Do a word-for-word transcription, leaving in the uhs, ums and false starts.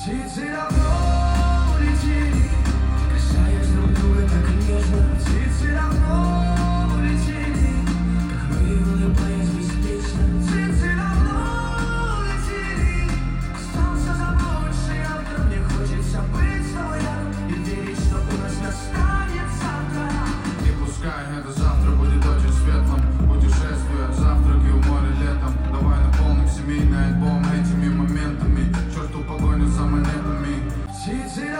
Птицы давно улетели, касаясь друг друга так нежно. Птицы давно улетели, как мы, улыбаясь беспечно. Птицы давно улетели, остался забывший завтра. Мне хочется быть с тобой рядом и верить, что у нас настанет завтра. И пускай это завтра будет очень светлым. Путешествие, завтраки у моря летом. Давай наполним семейный альбом этими моментами. Черту погоню за монетами. Птицы